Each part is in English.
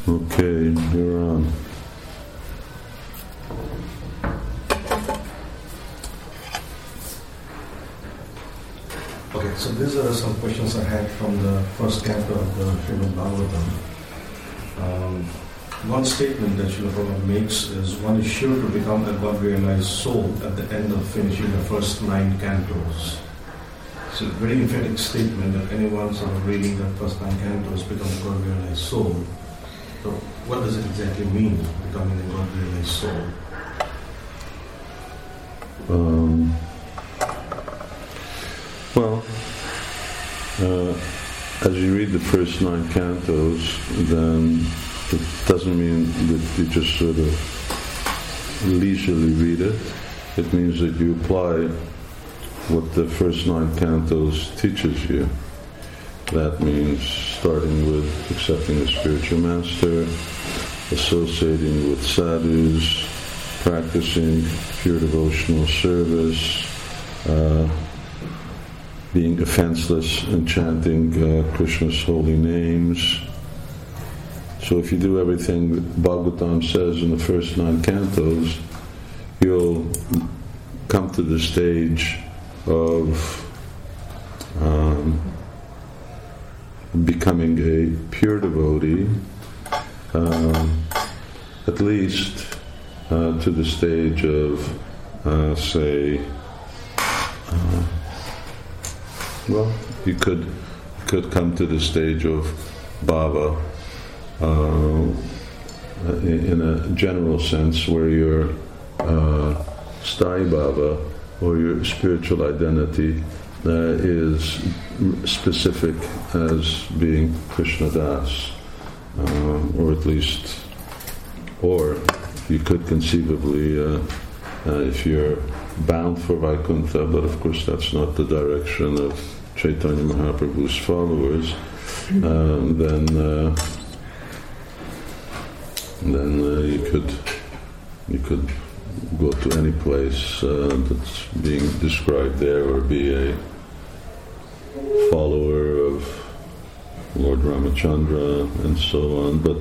Okay, you're on. Okay, so these are some questions I had from the first canto of the Srimad Bhagavatam. One statement that Srila Prabhupada makes is one is sure to become a God-realized soul at the end of finishing the first 9 cantos. It's a very emphatic statement that anyone sort of reading the first 9 cantos becomes a God-realized soul. So what does it exactly mean, becoming a God-realized soul? As you read the first 9 cantos, then it doesn't mean that you just sort of leisurely read it. It means that you apply what the first 9 cantos teaches you. That means starting with accepting a spiritual master, associating with sadhus, practicing pure devotional service, being offenseless and chanting Krishna's holy names. So if you do everything that Bhagavatam says in the first 9 cantos, you'll come to the stage of becoming a pure devotee, at least to the stage of, you could come to the stage of bhava in a general sense, where your sthāyi bhava, or your spiritual identity, is specific as being Krishna Das, or at least, or you could conceivably, if you're bound for Vaikuntha, but of course that's not the direction of Chaitanya Mahaprabhu's followers, then you could go to any place that's being described there, or be a follower of Lord Ramachandra and so on. But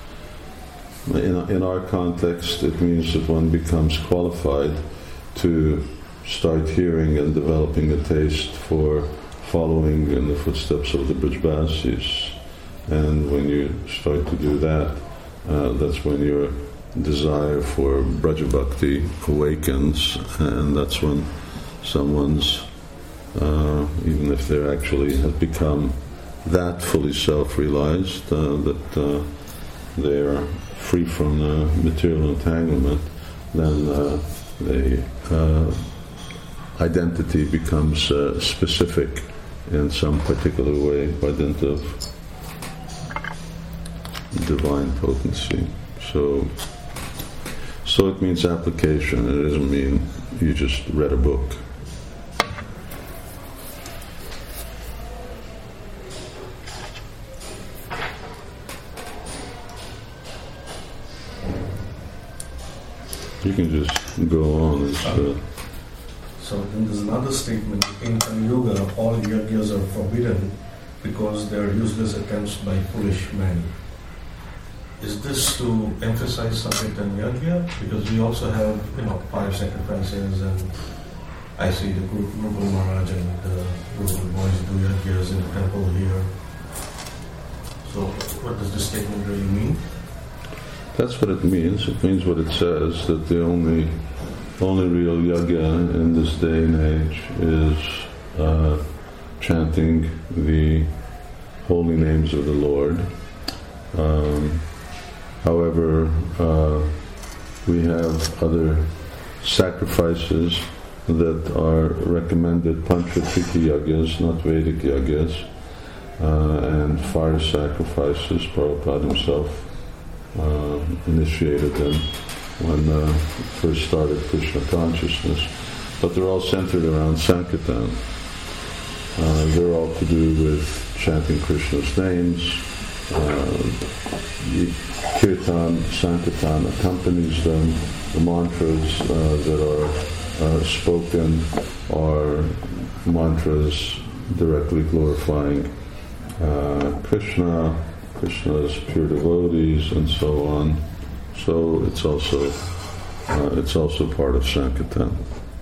in our context, it means that one becomes qualified to start hearing and developing a taste for following in the footsteps of the Brajbasis. And when you start to do that, that's when your desire for Braja Bhakti awakens, and that's when someone's, even if they actually have become that fully self-realized, that they are free from the material entanglement, then the identity becomes specific in some particular way by dint of divine potency. So it means application. It doesn't mean you just read a book. You can just go on. So then there's another statement. In Kali Yuga, all yajnas are forbidden because they are useless attempts by foolish men. Is this to emphasize Sankirtan Yajna? Because we also have, 5 sacrifices, and I see the Gurukul Maharaj and the Gurukul boys do yajnas in the temple here. So what does this statement really mean? That's what it means. It means what it says, that the only real yajna in this day and age is chanting the holy names of the Lord. However, we have other sacrifices that are recommended, Panchatriki yajnas, not Vedic yajnas, and fire sacrifices. Prabhupada himself initiated them when first started Krishna consciousness. But they're all centered around Sankirtan. They're all to do with chanting Krishna's names. Kirtan, Sankirtan accompanies them. The mantras that are spoken are mantras directly glorifying Krishna, Krishna's pure devotees, and so on. So it's also part of Sankirtan.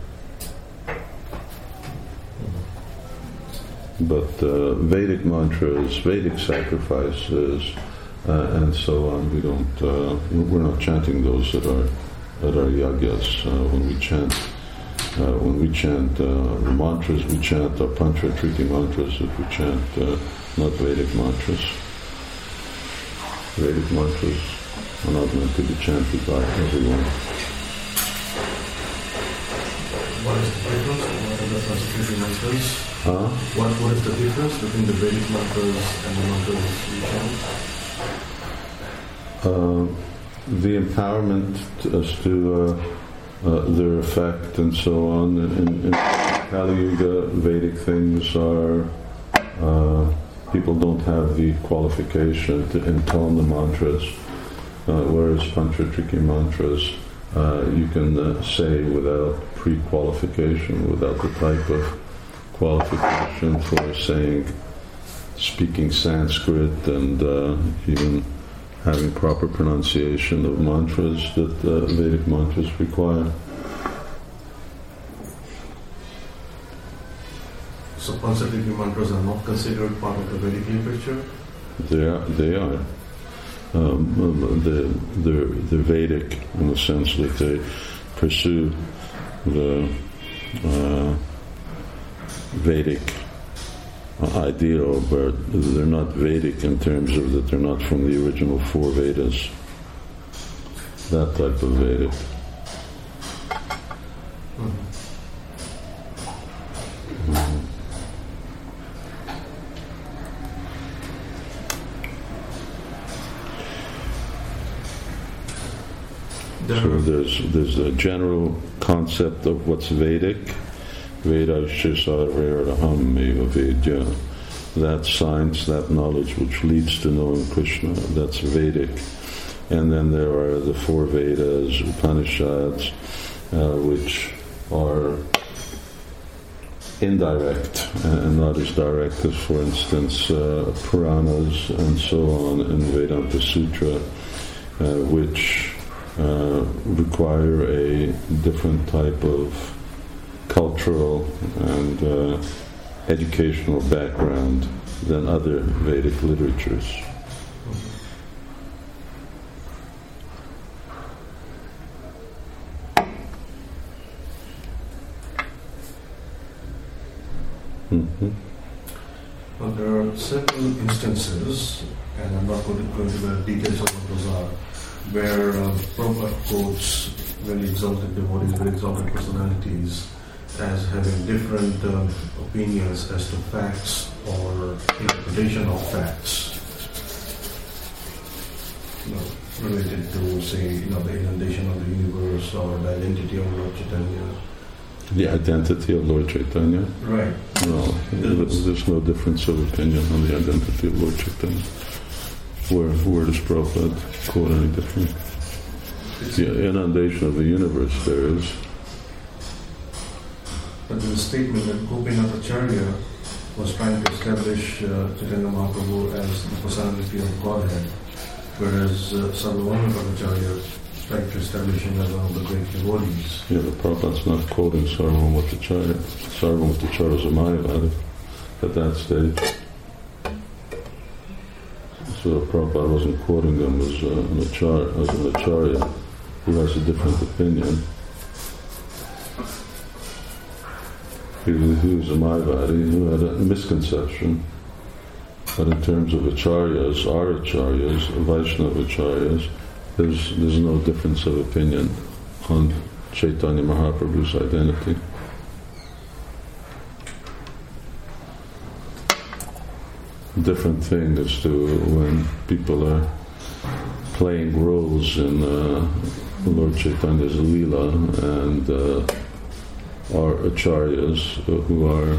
But Vedic mantras, Vedic sacrifices, and so on, we're not chanting those at our yagyas. When we chant the mantras, we chant our Panchatriti mantras. If we chant not Vedic mantras, Vedic mantras are not meant to be chanted by everyone. What is the difference? What are the Panchatriti mantras? What is the difference between the Vedic mantras and the mantras you chant? The empowerment as to their effect and so on. In Kali Yuga, Vedic things are people don't have the qualification to intone the mantras, whereas Panchatriti mantras you can say without pre-qualification, without the type of qualification for speaking Sanskrit and even having proper pronunciation of mantras that Vedic mantras require. So Panchatriti mantras are not considered part of the Vedic literature? They are. They're Vedic in the sense that they pursue the Vedic ideal, but they're not Vedic in terms of that they're not from the original 4 Vedas. That type of Vedic. So there's a general concept of what's Vedic. Vedasya sarvaraham eva vedya. That science, that knowledge which leads to knowing Krishna, that's Vedic. And then there are the 4 Vedas, Upanishads, which are indirect and not as direct as, for instance, Puranas and so on in Vedanta Sutra, which require a different type of cultural and educational background than other Vedic literatures. Well, there are several instances, and I'm not going to go into the details of what those are, where Prabhupada quotes very exalted devotees, very exalted personalities as having different opinions as to facts or interpretation of facts, related to, say, the inundation of the universe or the identity of Lord Chaitanya. The identity of Lord Chaitanya? Right. No, there's no difference of opinion on the identity of Lord Chaitanya. Where does Prabhupada quote any different? The inundation of the universe there is. But the statement that Gopinath Acharya was trying to establish Chaitanya Mahaprabhu as the personality of Godhead, whereas Sarvabhauma Acharya tried to establish him as one of the great devotees. Yeah, but Prabhupada's not quoting Sarvabhauma Acharya. Sarvabhauma Acharya is a Mayavadi at that stage. So Prabhupada wasn't quoting them as an Acharya who has a different opinion. He was a Mayavadi who had a misconception. But in terms of Acharyas, our Acharyas, Vaishnava Acharyas, there's no difference of opinion on Chaitanya Mahaprabhu's identity. Different thing as to when people are playing roles in Lord Chaitanya's Leela and our Acharyas who are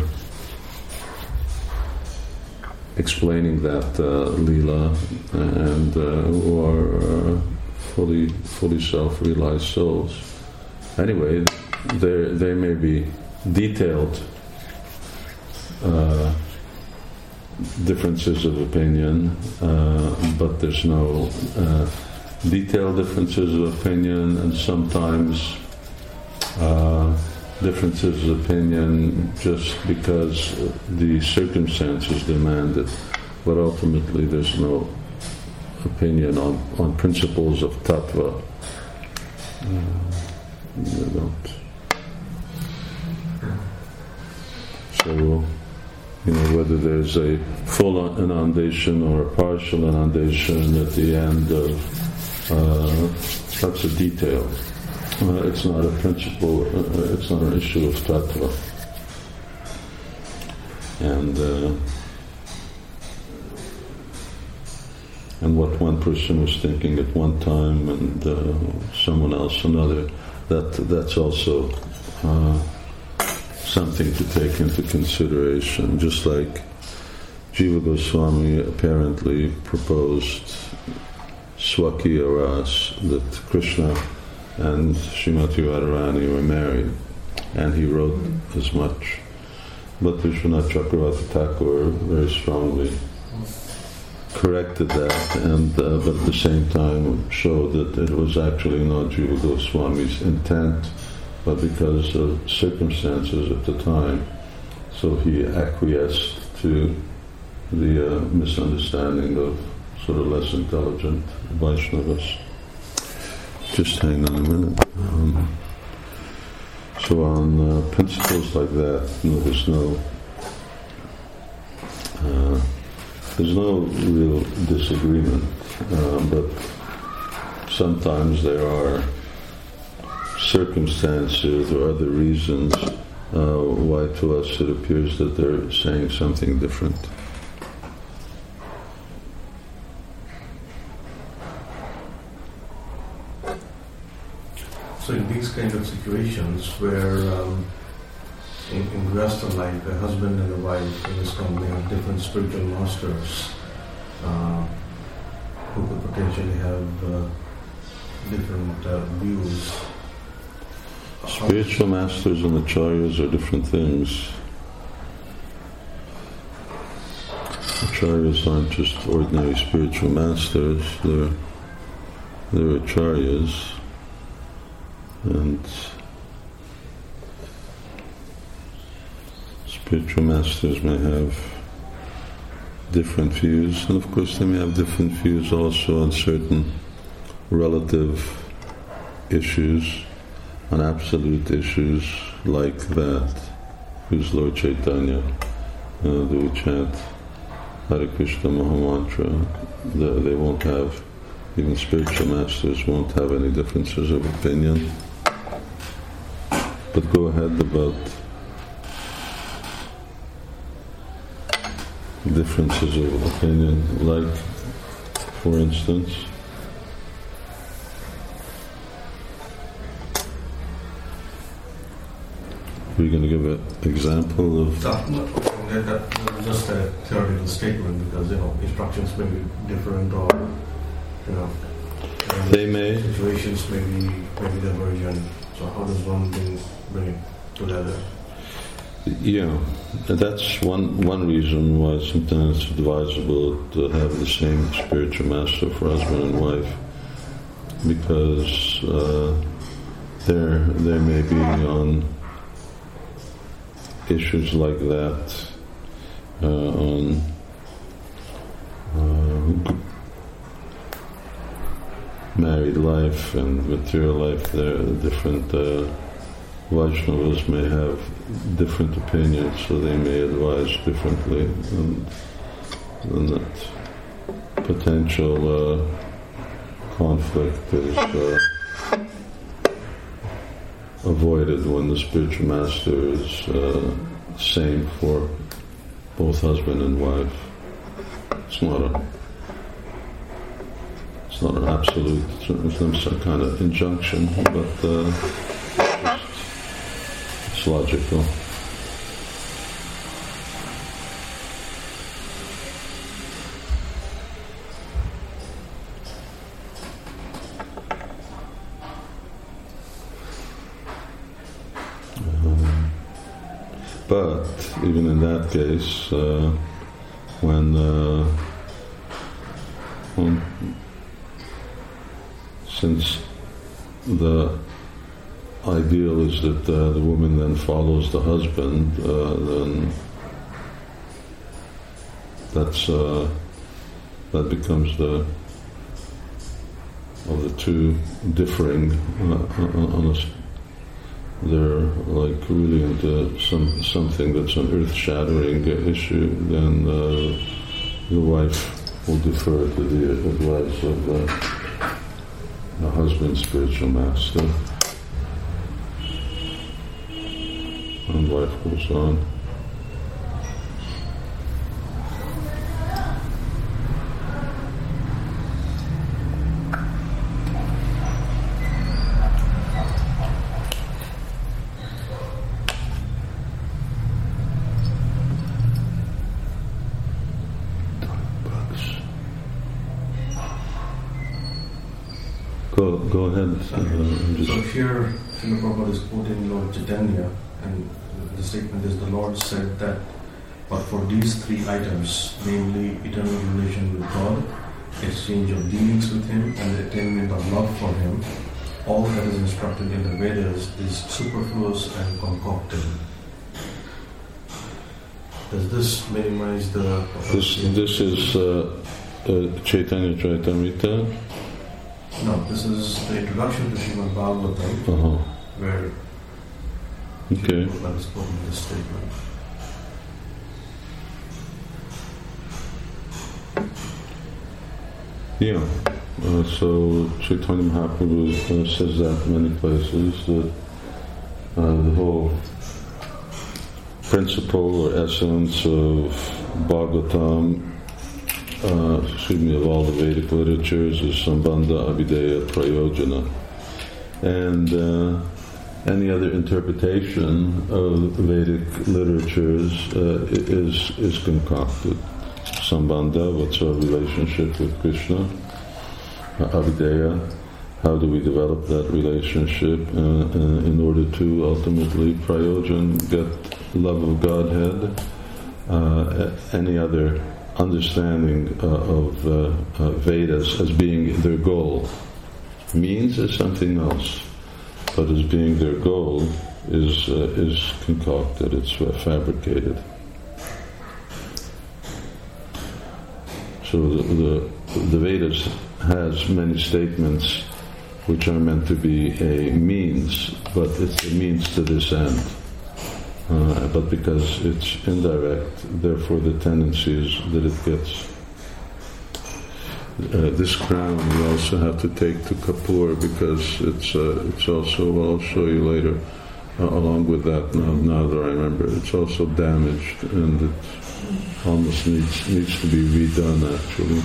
explaining that Leela and who are fully self-realized souls. Anyway, they may be detailed differences of opinion, but there's no detailed differences of opinion, and sometimes differences of opinion just because the circumstances demand it, but ultimately there's no opinion on principles of tattva. They don't. So, whether there's a full inundation or a partial inundation at the end of, that's a detail. It's not a principle, it's not an issue of tattva. And what one person was thinking at one time and someone else another, that's also something to take into consideration. Just like Jiva Goswami apparently proposed Swakya Ras, that Krishna and Srimati Radharani were married, and he wrote as much. But Vishwanath Chakravarti Thakur very strongly corrected that, and but at the same time showed that it was actually not Jiva Goswami's intent, but because of circumstances at the time. So he acquiesced to the misunderstanding of sort of less intelligent Vaishnavas. Just hang on a minute. So on principles like that, there's no real disagreement, but sometimes there are circumstances or other reasons why to us it appears that they're saying something different. So in these kind of situations where in Western life a husband and a wife in this company have different spiritual masters who could potentially have different views. Spiritual masters and acharyas are different things. Acharyas aren't just ordinary spiritual masters, they're acharyas. And spiritual masters may have different views, and of course they may have different views also on certain relative issues, on absolute issues like that. Who's Lord Chaitanya? Do we chant Hare Krishna Mahamantra? They won't have, even spiritual masters won't have any differences of opinion. But go ahead about differences of opinion, like, for instance, are you going to give an example of? That's just a theoretical statement, because instructions may be different, or they may situations may be divergent. So how does one bring it together? Yeah, that's one reason why sometimes it's advisable to have the same spiritual master for husband and wife, because there may be on issues like that, on married life and material life, there are different Vaishnavas may have different opinions, so they may advise differently, and that potential conflict is avoided when the spiritual master is same for both husband and wife. It's not an absolute, it's some kind of injunction, but it's logical. But even in that case, when since the ideal is that the woman then follows the husband, then that becomes of the two differing they're like really into something that's an earth-shattering issue, then the wife will defer to the advice of the husband's spiritual master, and wife goes on. Go ahead. So here, Srila Prabhupada is quoting Lord Chaitanya, and the statement is, the Lord said that, but for these three items, namely eternal relation with God, exchange of dealings with Him, and the attainment of love for Him, all that is instructed in the Vedas is superfluous and concocted. Does this minimize the... This is Chaitanya Charitamrita? No, this is the introduction to Srimad Bhagavatam, where Prabhupada has spoken this statement. Yeah, so Chaitanya Mahaprabhu says that in many places, that the whole principle or essence of Bhagavatam, of all the Vedic literatures is Sambandha, Abhideya, Prayojana. And any other interpretation of Vedic literatures is concocted. Sambandha, what's our relationship with Krishna? Abhideya, how do we develop that relationship in order to ultimately Prayojan, get love of Godhead? Any other understanding of Vedas as being their goal. Means is something else, but as being their goal is concocted, it's fabricated. So the Vedas has many statements which are meant to be a means, but it's a means to this end. But because it's indirect, therefore the tendency is that it gets... this crown we also have to take to Kapur, because it's also, well, I'll show you later, along with that, now that I remember, it's also damaged, and it almost needs to be redone, actually.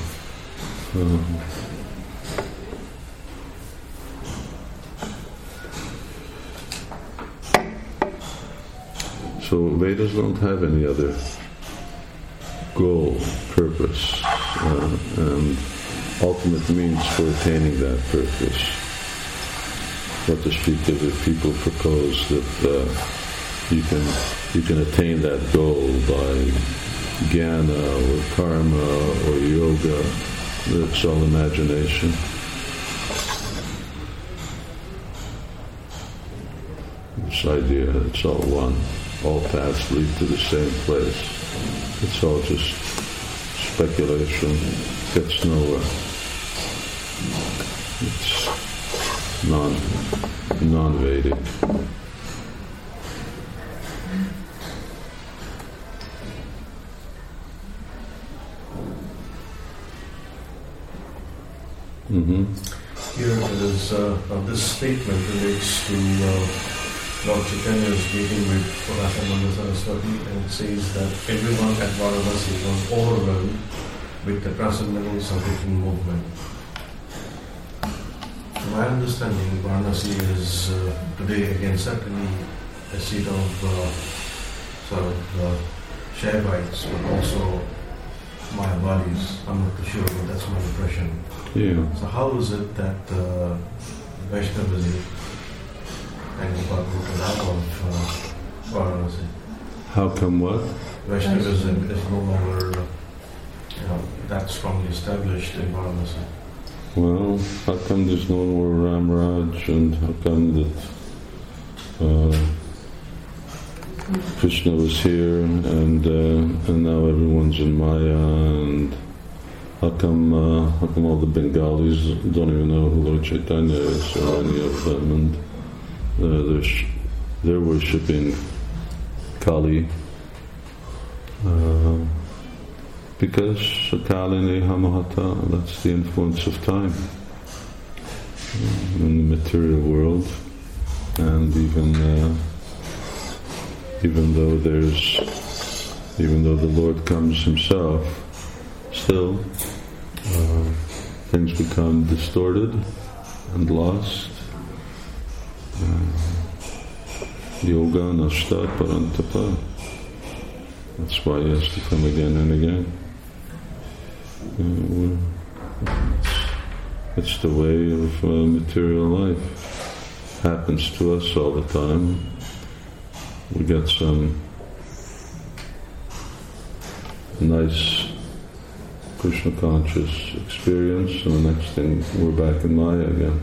So Vedas don't have any other goal, purpose, and ultimate means for attaining that purpose. What to speak of if people propose that you can attain that goal by jnana or karma or yoga, that's all imagination. This idea, it's all one. All paths lead to the same place. It's all just speculation, gets nowhere. It's non-Vedic. Here it is, this statement relates to Lord Chaitanya's meeting with Rasamanda Saraswati, and it says that everyone at Varanasi was overwhelmed with the transcendental Sankirtan movement. To my understanding, Varanasi is today again certainly a seat of Shaivites, but also Mayavadis. I'm not too sure, but that's my impression. Yeah. So how is it that Vaishnavism and got rooted out of Varanasi? How come what? Vaishnavism is no longer that strongly established in Varanasi? Well, how come there's no more Ramraj, and how come that Krishna was here and now everyone's in Maya, and how come all the Bengalis don't even know who Lord Chaitanya is, or any of them, and they're worshipping Kali because Kalini Hamahata, that's the influence of time in the material world, and even though the Lord comes himself, still things become distorted and lost. Yoga nashta parantapa. That's why he has to come again and again. It's the way of material life. Happens to us all the time. We get some nice Krishna conscious experience, and the next thing we're back in Maya again.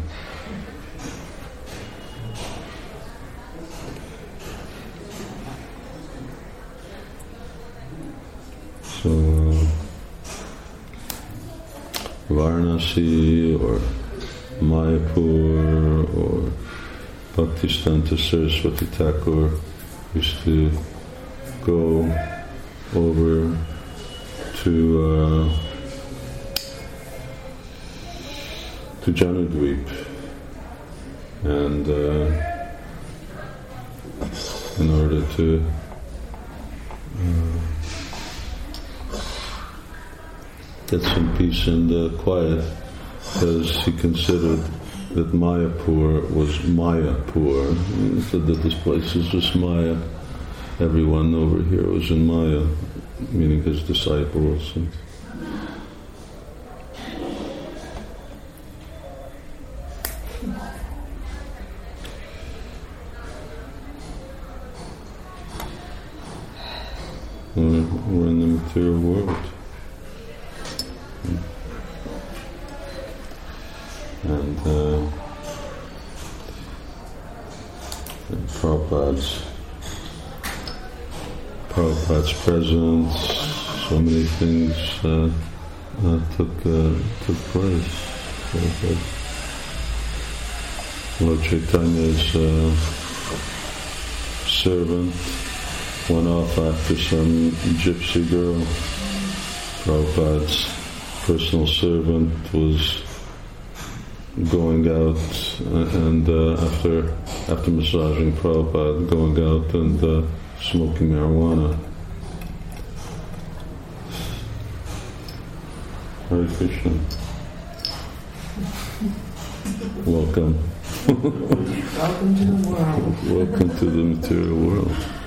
So Varanasi or Mayapur or Bhaktisiddhanta Saraswati Thakur used to go over to Janudweep, and in order to get some peace and quiet, because he considered that Mayapur was Mayapur. He said that this place is just Maya. Everyone over here was in Maya, meaning his disciples. And we're in the material world. And Prabhupada's presence, so many things took place. Lord Chaitanya's servant went off after some gypsy girl. Prabhupada's personal servant was going out and after massaging Prabhupada, going out and smoking marijuana. Hare Krishna. Welcome. Welcome to the world. Welcome to the material world.